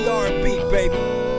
dirty R&B, baby.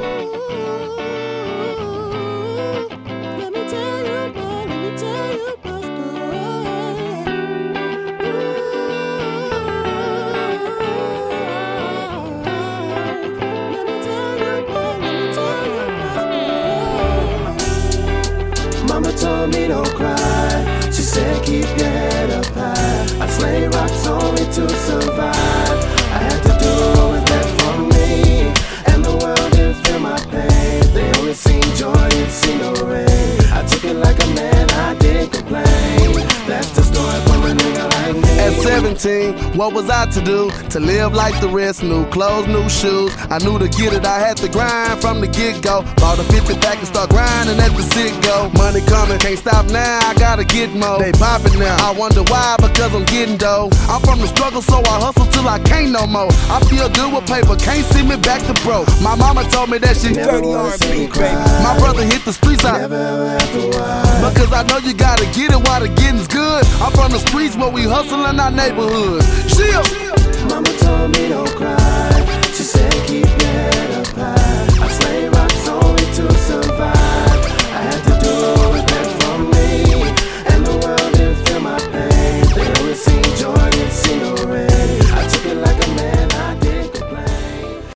Mama told me don't cry. She said keep your head up high. I slay rocks only to survive. I had to do what was best for me, and the world didn't feel my pain. They only seen joy, didn't see no rain. I took it like a man, I didn't complain. That's the story from a nigga like me. At 17, what was I to do? To live like the rest, new clothes, new shoes. I knew to get it, I had to grind from the get-go. Bought a 50 pack and start grinding at the sit-go. Money coming, can't stop now, I gotta get more. They poppin' now, I wonder why, because I'm getting dough. I'm from the struggle, so I hustle till I can't no more. I feel good with paper, can't see me back to broke. My mama told me that she Dirty R&B, baby. My brother hit the streets out, because I know you gotta get it while the getting's good. I'm from the streets where we hustle in our neighborhood. Shield. Mama told me